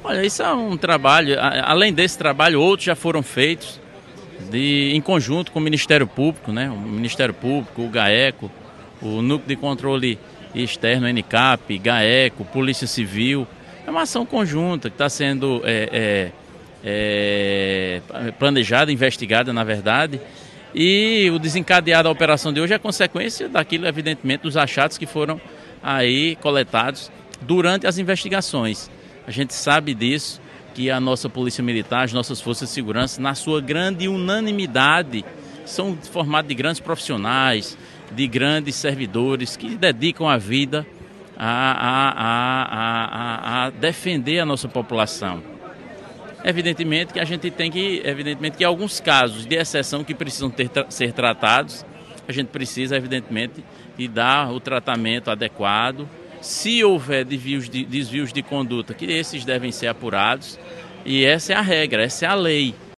Olha, isso é um trabalho, além desse trabalho, outros já foram feitos em conjunto com o Ministério Público, né? O Ministério Público, o GAECO, o Núcleo de Controle Externo, NCAP, GAECO, Polícia Civil. É uma ação conjunta que está sendo planejada, investigada, na verdade, e o desencadeado da operação de hoje é consequência daquilo, evidentemente, dos achados que foram aí coletados durante as investigações. A gente sabe disso, que a nossa Polícia Militar, as nossas forças de segurança, na sua grande unanimidade, são formadas de grandes profissionais, de grandes servidores que dedicam a vida a defender a nossa população. Evidentemente que a gente tem que, que alguns casos de exceção que precisam ser tratados, a gente precisa, evidentemente, de dar o tratamento adequado. Se houver desvios de conduta, que esses devem ser apurados, e essa é a regra, essa é a lei.